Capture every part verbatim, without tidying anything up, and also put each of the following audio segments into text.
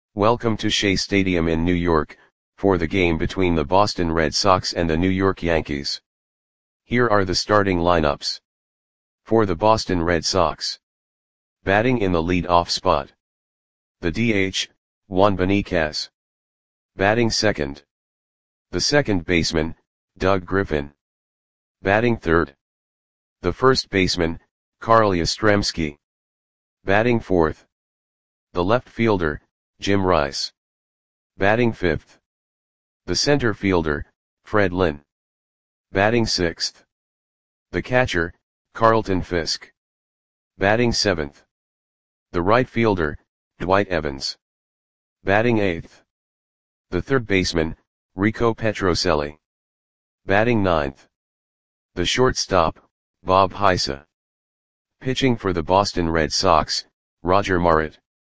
Welcome to Shea Stadium in New York, for the game between the Boston Red Sox and the New York Yankees. Here are the starting lineups. For the Boston Red Sox. Batting in the lead-off spot. The D H, Juan Beniquez. Batting second. The second baseman, Doug Griffin. Batting third. The first baseman, Carl Yastrzemski. Batting fourth. The left fielder, Jim Rice. Batting fifth. The center fielder, Fred Lynn. Batting sixth. The catcher, Carlton Fisk. Batting seventh. The right fielder, Dwight Evans. Batting eighth. The third baseman, Rico Petrocelli. Batting ninth. The shortstop, Bob Heise. Pitching for the Boston Red Sox, Roger Marit.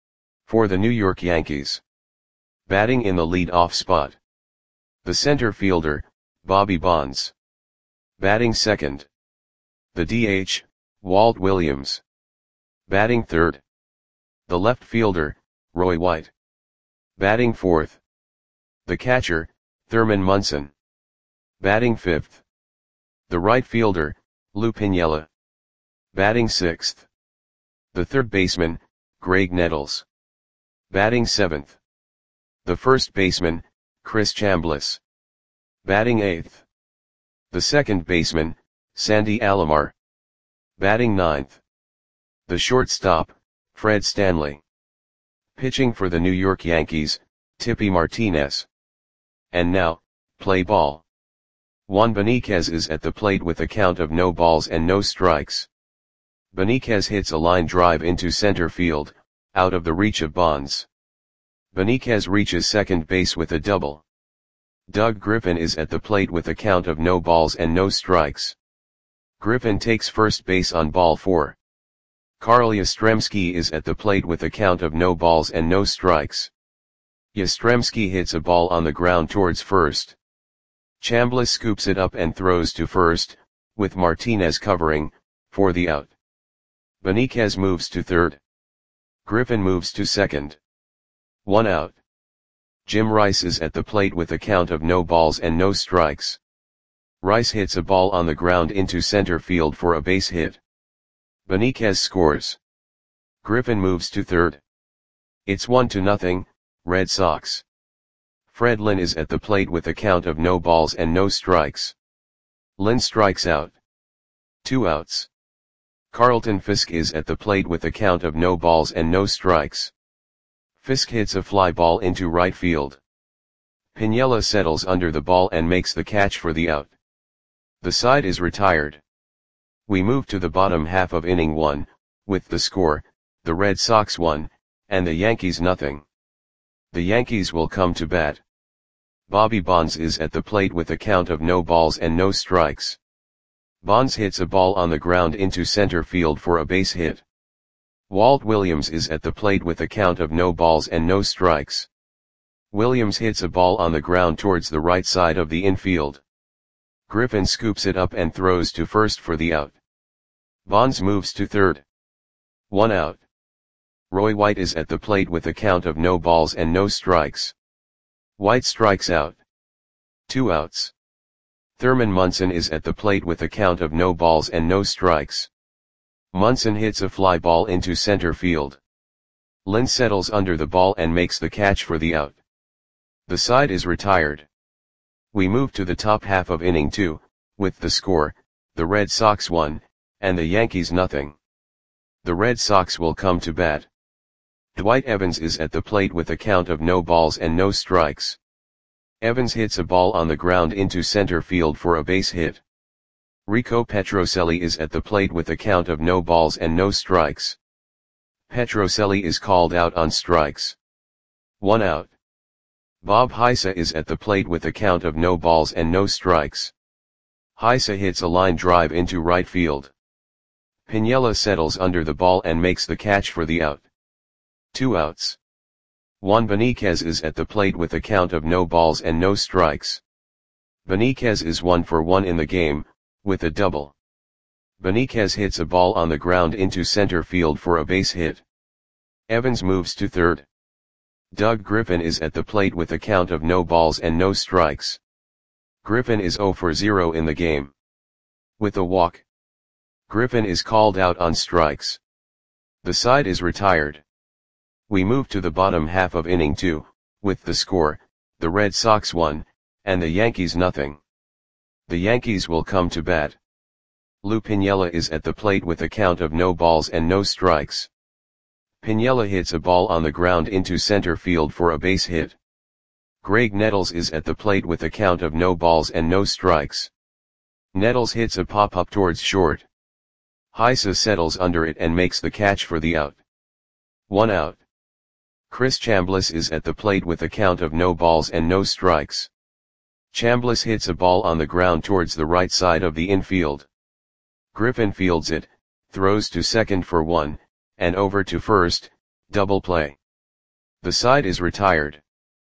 For the New York Yankees. Batting in the lead-off spot. The center fielder, Bobby Bonds. Batting second. The D H, Walt Williams. Batting third. The left fielder, Roy White. Batting fourth. The catcher, Thurman Munson. Batting fifth. The right fielder, Lou Piniella. Batting sixth. The third baseman, Greg Nettles. Batting seventh. The first baseman, Chris Chambliss. Batting eighth. The second baseman, Sandy Alomar. Batting ninth. The shortstop, Fred Stanley. Pitching for the New York Yankees, Tippy Martinez. And now, play ball. Juan Beniquez is at the plate with a count of no balls and no strikes. Beniquez hits a line drive into center field, out of the reach of Bonds. Beniquez reaches second base with a double. Doug Griffin is at the plate with a count of no balls and no strikes. Griffin takes first base on ball four. Carl Yastrzemski is at the plate with a count of no balls and no strikes. Yastrzemski hits a ball on the ground towards first. Chambliss scoops it up and throws to first, with Martinez covering, for the out. Beniquez moves to third. Griffin moves to second. One out. Jim Rice is at the plate with a count of no balls and no strikes. Rice hits a ball on the ground into center field for a base hit. Beniquez scores. Griffin moves to third. It's one to nothing, Red Sox. Fred Lynn is at the plate with a count of no balls and no strikes. Lynn strikes out. Two outs. Carlton Fisk is at the plate with a count of no balls and no strikes. Fisk hits a fly ball into right field. Piniella settles under the ball and makes the catch for the out. The side is retired. We move to the bottom half of inning one, with the score, the Red Sox one, and the Yankees nothing. The Yankees will come to bat. Bobby Bonds is at the plate with a count of no balls and no strikes. Bonds hits a ball on the ground into center field for a base hit. Walt Williams is at the plate with a count of no balls and no strikes. Williams hits a ball on the ground towards the right side of the infield. Griffin scoops it up and throws to first for the out. Bonds moves to third. One out. Roy White is at the plate with a count of no balls and no strikes. White strikes out. Two outs. Thurman Munson is at the plate with a count of no balls and no strikes. Munson hits a fly ball into center field. Lynn settles under the ball and makes the catch for the out. The side is retired. We move to the top half of inning two, with the score, the Red Sox one, and the Yankees nothing. The Red Sox will come to bat. Dwight Evans is at the plate with a count of no balls and no strikes. Evans hits a ball on the ground into center field for a base hit. Rico Petrocelli is at the plate with a count of no balls and no strikes. Petrocelli is called out on strikes. One out. Bob Heise is at the plate with a count of no balls and no strikes. Heise hits a line drive into right field. Piniella settles under the ball and makes the catch for the out. Two outs. Juan Beniquez is at the plate with a count of no balls and no strikes. Beniquez is one for one in the game, with a double. Beniquez hits a ball on the ground into center field for a base hit. Evans moves to third. Doug Griffin is at the plate with a count of no balls and no strikes. Griffin is zero for zero in the game. With a walk, Griffin is called out on strikes. The side is retired. We move to the bottom half of inning two, with the score, the Red Sox one, and the Yankees nothing. The Yankees will come to bat. Lou Piniella is at the plate with a count of no balls and no strikes. Piniella hits a ball on the ground into center field for a base hit. Greg Nettles is at the plate with a count of no balls and no strikes. Nettles hits a pop-up towards short. Heisa settles under it and makes the catch for the out. One out. Chris Chambliss is at the plate with a count of no balls and no strikes. Chambliss hits a ball on the ground towards the right side of the infield. Griffin fields it, throws to second for one, and over to first, double play. The side is retired.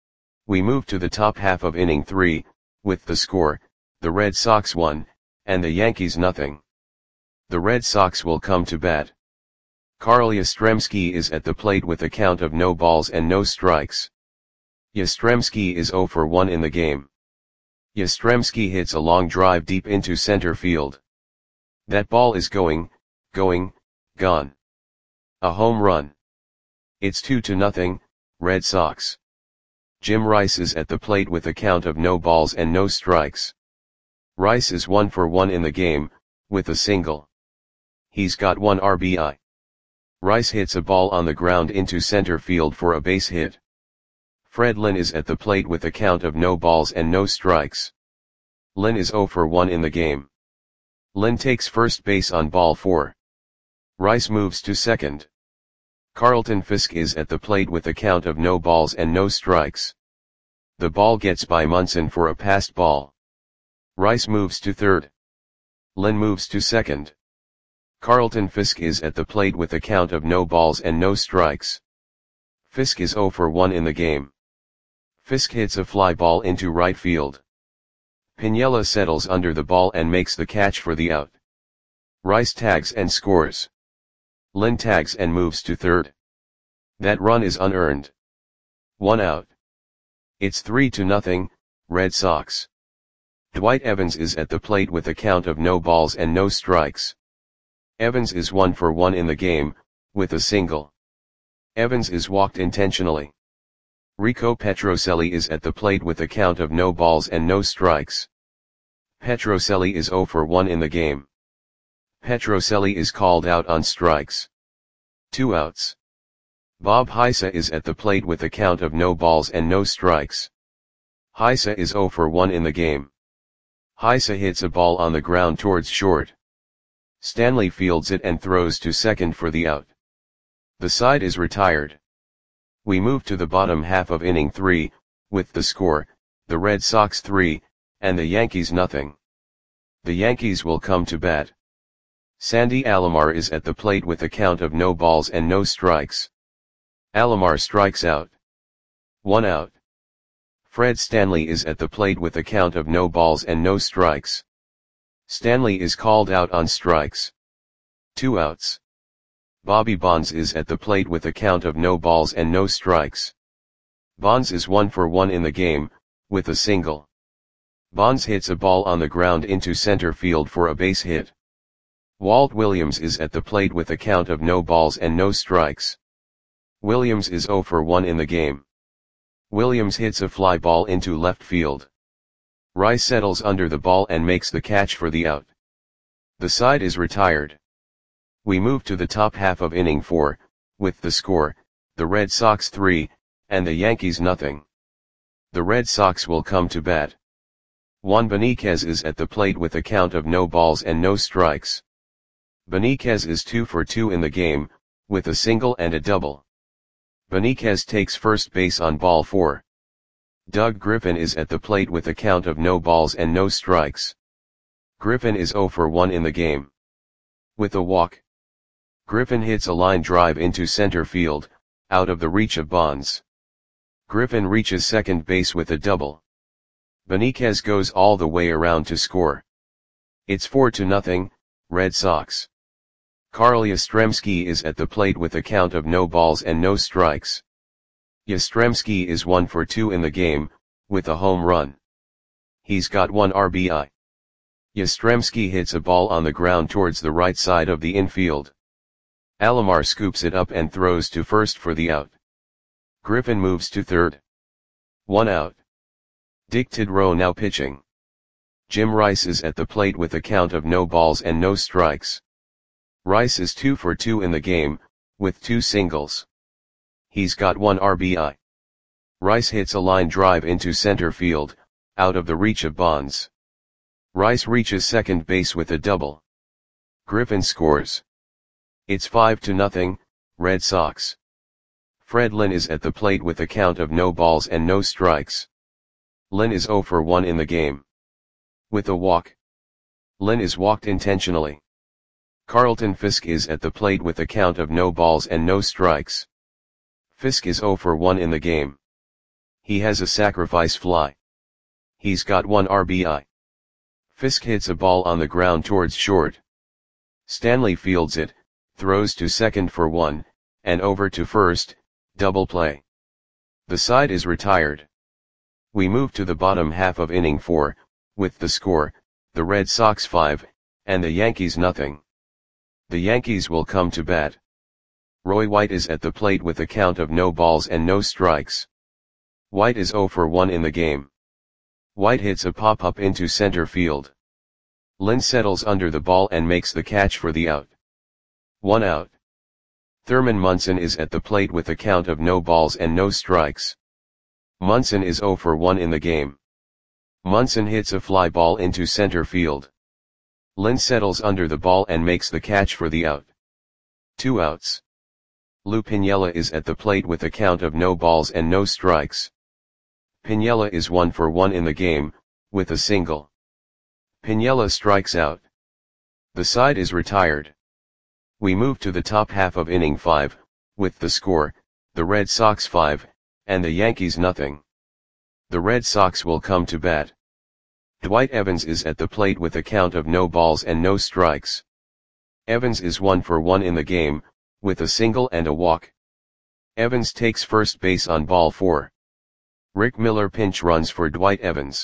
We move to the top half of inning three, with the score, the Red Sox one, and the Yankees nothing. The Red Sox will come to bat. Carl Yastrzemski is at the plate with a count of no balls and no strikes. Yastrzemski is zero for one in the game. Yastrzemski hits a long drive deep into center field. That ball is going, going, gone. A home run. It's two to nothing, Red Sox. Jim Rice is at the plate with a count of no balls and no strikes. Rice is one for one in the game, with a single. He's got one R B I. Rice hits a ball on the ground into center field for a base hit. Fred Lynn is at the plate with a count of no balls and no strikes. Lynn is zero for one in the game. Lynn takes first base on ball four. Rice moves to second. Carlton Fisk is at the plate with a count of no balls and no strikes. The ball gets by Munson for a passed ball. Rice moves to third. Lynn moves to second. Carlton Fisk is at the plate with a count of no balls and no strikes. Fisk is zero for one in the game. Fisk hits a fly ball into right field. Piniella settles under the ball and makes the catch for the out. Rice tags and scores. Lynn tags and moves to third. That run is unearned. One out. It's three to nothing, Red Sox. Dwight Evans is at the plate with a count of no balls and no strikes. Evans is one for one in the game, with a single. Evans is walked intentionally. Rico Petrocelli is at the plate with a count of no balls and no strikes. Petrocelli is zero for one in the game. Petrocelli is called out on strikes. Two outs. Bob Heisa is at the plate with a count of no balls and no strikes. Heisa is zero for one in the game. Heisa hits a ball on the ground towards short. Stanley fields it and throws to second for the out. The side is retired. We move to the bottom half of inning three, with the score, the Red Sox three, and the Yankees nothing. The Yankees will come to bat. Sandy Alomar is at the plate with a count of no balls and no strikes. Alomar strikes out. One out. Fred Stanley is at the plate with a count of no balls and no strikes. Stanley is called out on strikes. Two outs. Bobby Bonds is at the plate with a count of no balls and no strikes. Bonds is one for one in the game, with a single. Bonds hits a ball on the ground into center field for a base hit. Walt Williams is at the plate with a count of no balls and no strikes. Williams is zero for one in the game. Williams hits a fly ball into left field. Rice settles under the ball and makes the catch for the out. The side is retired. We move to the top half of inning four, with the score, the Red Sox three, and the Yankees nothing. The Red Sox will come to bat. Juan Beniquez is at the plate with a count of no balls and no strikes. Beniquez is two for two in the game, with a single and a double. Beniquez takes first base on ball four. Doug Griffin is at the plate with a count of no balls and no strikes. Griffin is zero for one in the game. With a walk, Griffin hits a line drive into center field, out of the reach of Bonds. Griffin reaches second base with a double. Beniquez goes all the way around to score. It's four to nothing, Red Sox. Carl Yastrzemski is at the plate with a count of no balls and no strikes. Yastrzemski is one for two in the game, with a home run. He's got one R B I. Yastrzemski hits a ball on the ground towards the right side of the infield. Alomar scoops it up and throws to first for the out. Griffin moves to third. One out. Dick Tidrow now pitching. Jim Rice is at the plate with a count of no balls and no strikes. Rice is two for two in the game, with two singles. He's got one R B I. Rice hits a line drive into center field, out of the reach of Bonds. Rice reaches second base with a double. Griffin scores. It's five to nothing, Red Sox. Fred Lynn is at the plate with a count of no balls and no strikes. Lynn is zero for one in the game. With a walk. Lynn is walked intentionally. Carlton Fisk is at the plate with a count of no balls and no strikes. Fisk is zero for one in the game. He has a sacrifice fly. He's got one R B I. Fisk hits a ball on the ground towards short. Stanley fields it, throws to second for one, and over to first, double play. The side is retired. We move to the bottom half of inning four, with the score, the Red Sox five, and the Yankees nothing. The Yankees will come to bat. Roy White is at the plate with a count of no balls and no strikes. White is zero for one in the game. White hits a pop-up into center field. Lynn settles under the ball and makes the catch for the out. One out. Thurman Munson is at the plate with a count of no balls and no strikes. Munson is zero for one in the game. Munson hits a fly ball into center field. Lynn settles under the ball and makes the catch for the out. Two outs. Lou Piniella is at the plate with a count of no balls and no strikes. Piniella is one for one in the game, with a single. Piniella strikes out. The side is retired. We move to the top half of inning five, with the score, the Red Sox five, and the Yankees nothing. The Red Sox will come to bat. Dwight Evans is at the plate with a count of no balls and no strikes. Evans is one for one in the game, with a single and a walk. Evans takes first base on ball four. Rick Miller pinch runs for Dwight Evans.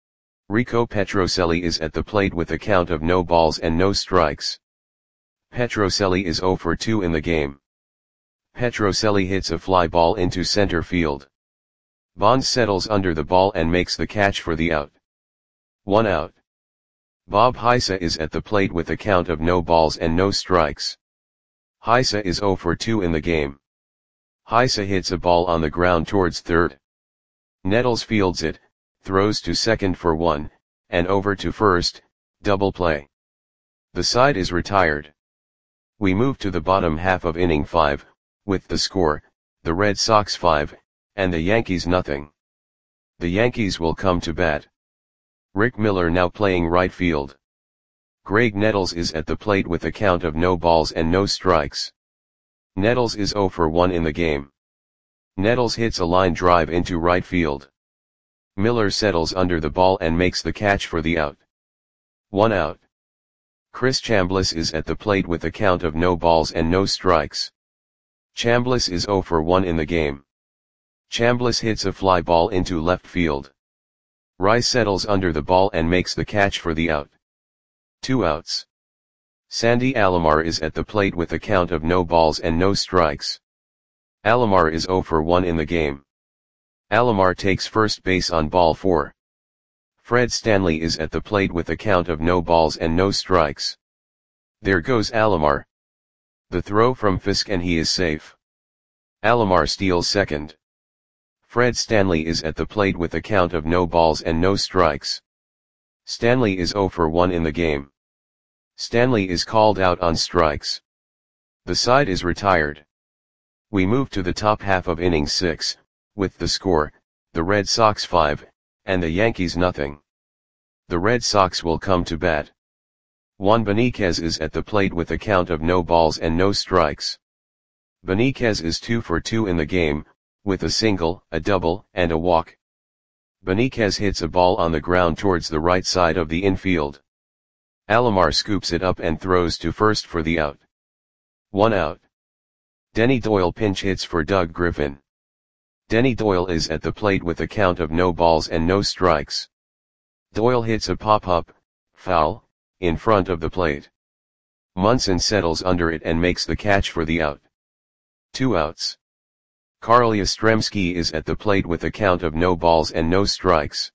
Rico Petrocelli is at the plate with a count of no balls and no strikes. Petrocelli is zero for two in the game. Petrocelli hits a fly ball into center field. Bonds settles under the ball and makes the catch for the out. One out. Bob Heisa is at the plate with a count of no balls and no strikes. Heisa is zero for two in the game. Heisa hits a ball on the ground towards third. Nettles fields it, throws to second for one, and over to first, double play. The side is retired. We move to the bottom half of inning five, with the score, the Red Sox five, and the Yankees nothing. The Yankees will come to bat. Rick Miller now playing right field. Greg Nettles is at the plate with a count of no balls and no strikes. Nettles is zero for one in the game. Nettles hits a line drive into right field. Miller settles under the ball and makes the catch for the out. One out. Chris Chambliss is at the plate with a count of no balls and no strikes. Chambliss is zero for one in the game. Chambliss hits a fly ball into left field. Rice settles under the ball and makes the catch for the out. Two outs. Sandy Alomar is at the plate with a count of no balls and no strikes. Alomar is zero for one in the game. Alomar takes first base on ball four. Fred Stanley is at the plate with a count of no balls and no strikes. There goes Alomar. The throw from Fisk and he is safe. Alomar steals second. Fred Stanley is at the plate with a count of no balls and no strikes. Stanley is zero for one in the game. Stanley is called out on strikes. The side is retired. We move to the top half of inning six, with the score, the Red Sox five, and the Yankees nothing. The Red Sox will come to bat. Juan Beniquez is at the plate with a count of no balls and no strikes. Beniquez is two for two in the game, with a single, a double, and a walk. Beniquez hits a ball on the ground towards the right side of the infield. Alomar scoops it up and throws to first for the out. One out. Denny Doyle pinch hits for Doug Griffin. Denny Doyle is at the plate with a count of no balls and no strikes. Doyle hits a pop-up, foul, in front of the plate. Munson settles under it and makes the catch for the out. Two outs. Carl Yastrzemski is at the plate with a count of no balls and no strikes.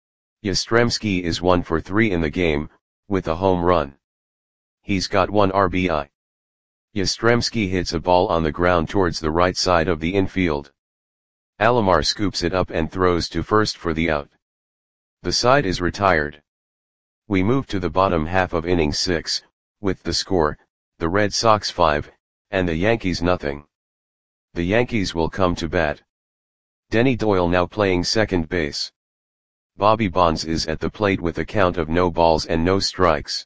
Yastrzemski is one for three in the game, with a home run. He's got one R B I. Yastrzemski hits a ball on the ground towards the right side of the infield. Alomar scoops it up and throws to first for the out. The side is retired. We move to the bottom half of inning six, with the score, the Red Sox five, and the Yankees nothing. The Yankees will come to bat. Denny Doyle now playing second base. Bobby Bonds is at the plate with a count of no balls and no strikes.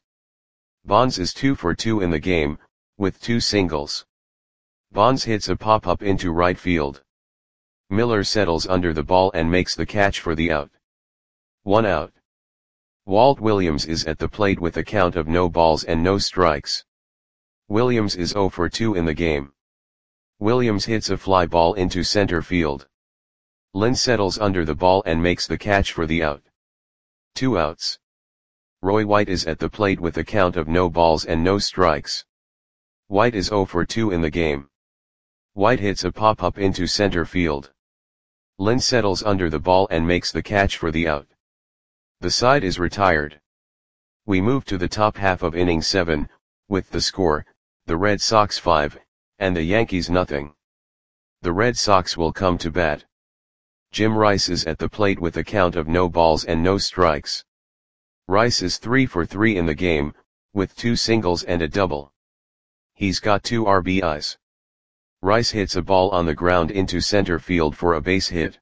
Bonds is two for two in the game, with two singles. Bonds hits a pop-up into right field. Miller settles under the ball and makes the catch for the out. One out. Walt Williams is at the plate with a count of no balls and no strikes. Williams is zero for two in the game. Williams hits a fly ball into center field. Lynn settles under the ball and makes the catch for the out. Two outs. Roy White is at the plate with a count of no balls and no strikes. White is zero for two in the game. White hits a pop-up into center field. Lynn settles under the ball and makes the catch for the out. The side is retired. We move to the top half of inning seven, with the score, the Red Sox five, and the Yankees nothing. The Red Sox will come to bat. Jim Rice is at the plate with a count of no balls and no strikes. Rice is three for three in the game, with two singles and a double. He's got two R B Is. Rice hits a ball on the ground into center field for a base hit.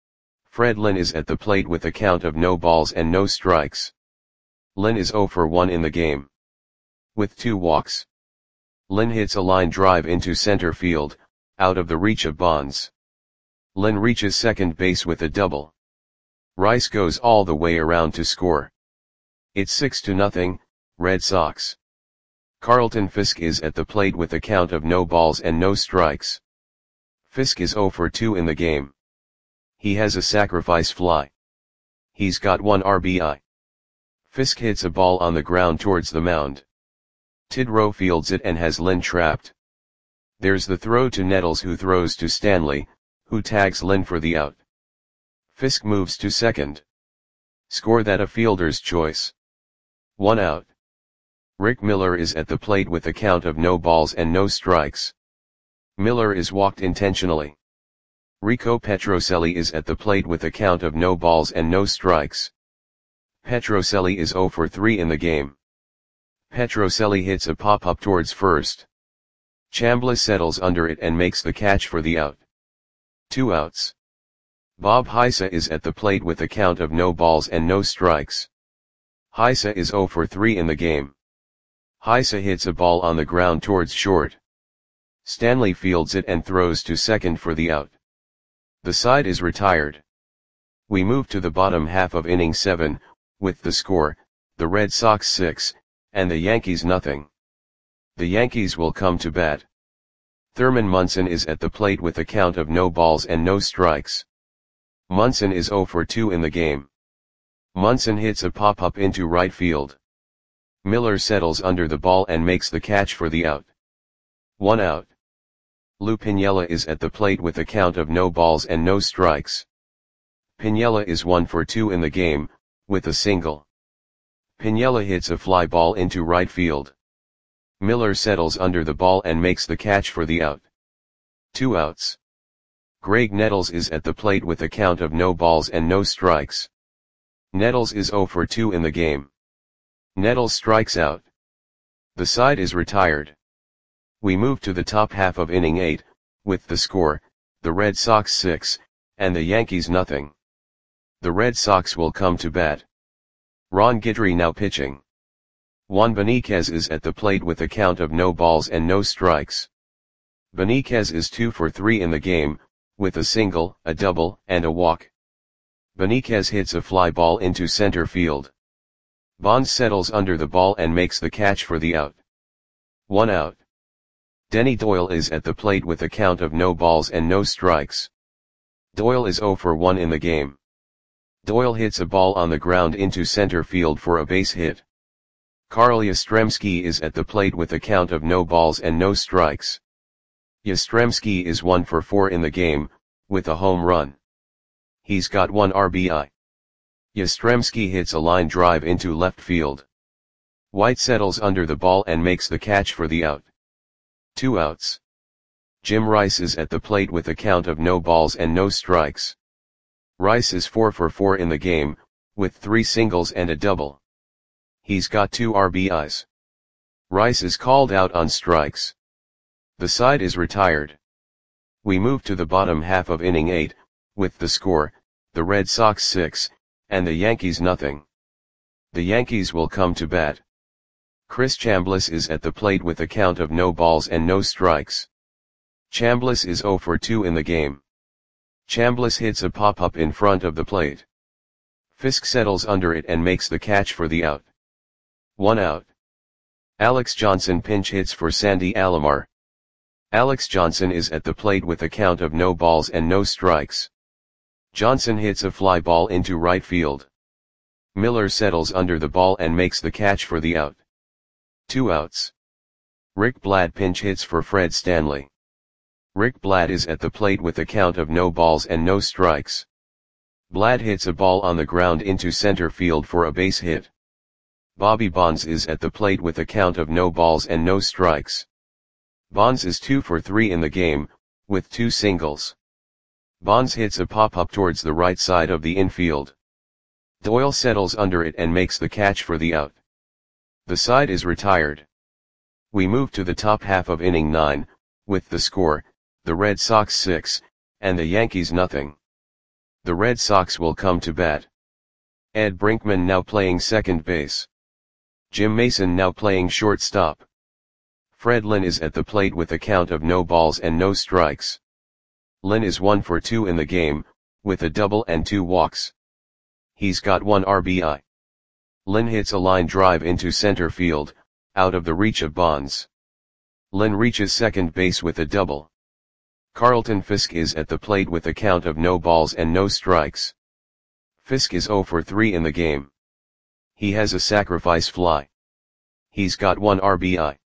Fred Lynn is at the plate with a count of no balls and no strikes. Lynn is zero for one in the game. With two walks. Lynn hits a line drive into center field, out of the reach of Bonds. Lynn reaches second base with a double. Rice goes all the way around to score. It's six to nothing, Red Sox. Carlton Fisk is at the plate with a count of no balls and no strikes. Fisk is zero for two in the game. He has a sacrifice fly. He's got one R B I. Fisk hits a ball on the ground towards the mound. Tidrow fields it and has Lynn trapped. There's the throw to Nettles, who throws to Stanley, who tags Lynn for the out. Fisk moves to second. Score that a fielder's choice. One out. Rick Miller is at the plate with a count of no balls and no strikes. Miller is walked intentionally. Rico Petrocelli is at the plate with a count of no balls and no strikes. Petrocelli is zero for three in the game. Petrocelli hits a pop-up towards first. Chambliss settles under it and makes the catch for the out. Two outs. Bob Heisa is at the plate with a count of no balls and no strikes. Heisa is zero for three in the game. Heisa hits a ball on the ground towards short. Stanley fields it and throws to second for the out. The side is retired. We move to the bottom half of inning seven, with the score, the Red Sox six, and the Yankees nothing. The Yankees will come to bat. Thurman Munson is at the plate with a count of no balls and no strikes. Munson is zero for two in the game. Munson hits a pop-up into right field. Miller settles under the ball and makes the catch for the out. One out. Lou Piniella is at the plate with a count of no balls and no strikes. Piniella is one for two in the game, with a single. Piniella hits a fly ball into right field. Miller settles under the ball and makes the catch for the out. Two outs. Greg Nettles is at the plate with a count of no balls and no strikes. Nettles is zero for two in the game. Nettles strikes out. The side is retired. We move to the top half of inning eight, with the score, the Red Sox six, and the Yankees nothing. The Red Sox will come to bat. Ron Guidry now pitching. Juan Beniquez is at the plate with a count of no balls and no strikes. Beniquez is two for three in the game, with a single, a double, and a walk. Beniquez hits a fly ball into center field. Bonds settles under the ball and makes the catch for the out. One out. Denny Doyle is at the plate with a count of no balls and no strikes. Doyle is zero for one in the game. Doyle hits a ball on the ground into center field for a base hit. Carl Yastrzemski is at the plate with a count of no balls and no strikes. Yastrzemski is one for four in the game, with a home run. He's got one R B I. Yastrzemski hits a line drive into left field. White settles under the ball and makes the catch for the out. Two outs. Jim Rice is at the plate with a count of no balls and no strikes. Rice is four for four in the game, with three singles and a double. He's got two R B Is. Rice is called out on strikes. The side is retired. We move to the bottom half of inning eight, with the score, the Red Sox six, and the Yankees nothing. The Yankees will come to bat. Chris Chambliss is at the plate with a count of no balls and no strikes. Chambliss is zero for two in the game. Chambliss hits a pop-up in front of the plate. Fisk settles under it and makes the catch for the out. One out. Alex Johnson pinch hits for Sandy Alomar. Alex Johnson is at the plate with a count of no balls and no strikes. Johnson hits a fly ball into right field. Miller settles under the ball and makes the catch for the out. Two outs. Rick Blatt pinch hits for Fred Stanley. Rick Blatt is at the plate with a count of no balls and no strikes. Blatt hits a ball on the ground into center field for a base hit. Bobby Bonds is at the plate with a count of no balls and no strikes. Bonds is two for three in the game, with two singles. Bonds hits a pop-up towards the right side of the infield. Doyle settles under it and makes the catch for the out. The side is retired. We move to the top half of inning nine, with the score, the Red Sox six, and the Yankees nothing. The Red Sox will come to bat. Ed Brinkman now playing second base. Jim Mason now playing shortstop. Fred Lynn is at the plate with a count of no balls and no strikes. Lynn is one for two in the game, with a double and two walks. He's got one R B I. Lynn hits a line drive into center field, out of the reach of Bonds. Lynn reaches second base with a double. Carlton Fisk is at the plate with a count of no balls and no strikes. Fisk is zero for three in the game. He has a sacrifice fly. He's got one R B I.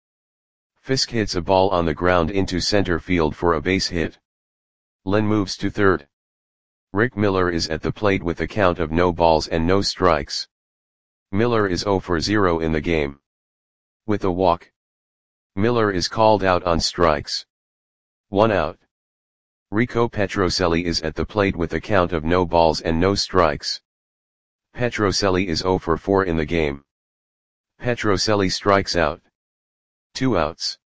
Fisk hits a ball on the ground into center field for a base hit. Lynn moves to third. Rick Miller is at the plate with a count of no balls and no strikes. Miller is zero for zero in the game. With a walk. Miller is called out on strikes. One out. Rico Petrocelli is at the plate with a count of no balls and no strikes. Petrocelli is zero for four in the game. Petrocelli strikes out. Two outs.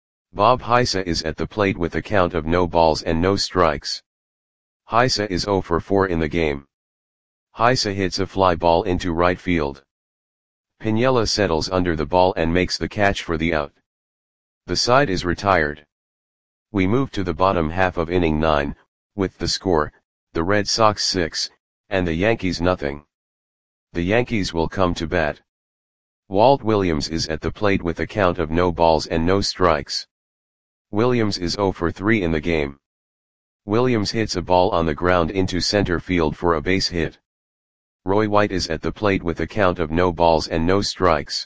Bob Heisa is at the plate with a count of no balls and no strikes. Heisa is zero for four in the game. Heisa hits a fly ball into right field. Piniella settles under the ball and makes the catch for the out. The side is retired. We move to the bottom half of inning nine, with the score, the Red Sox six, and the Yankees nothing. The Yankees will come to bat. Walt Williams is at the plate with a count of no balls and no strikes. Williams is zero for three in the game. Williams hits a ball on the ground into center field for a base hit. Roy White is at the plate with a count of no balls and no strikes.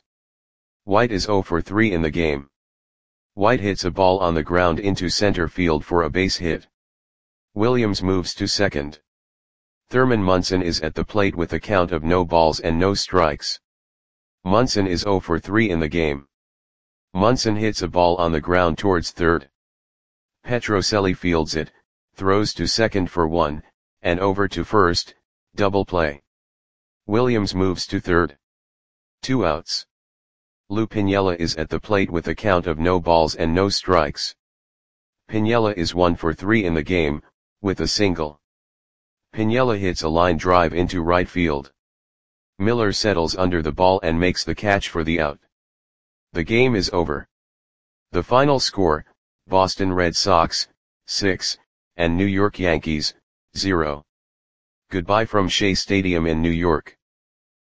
White is zero for three in the game. White hits a ball on the ground into center field for a base hit. Williams moves to second. Thurman Munson is at the plate with a count of no balls and no strikes. Munson is zero for three in the game. Munson hits a ball on the ground towards third. Petrocelli fields it, throws to second for one, and over to first, double play. Williams moves to third. Two outs. Lou Piniella is at the plate with a count of no balls and no strikes. Piniella is one for three in the game, with a single. Piniella hits a line drive into right field. Miller settles under the ball and makes the catch for the out. The game is over. The final score, Boston Red Sox, six, and New York Yankees, zero. Goodbye from Shea Stadium in New York.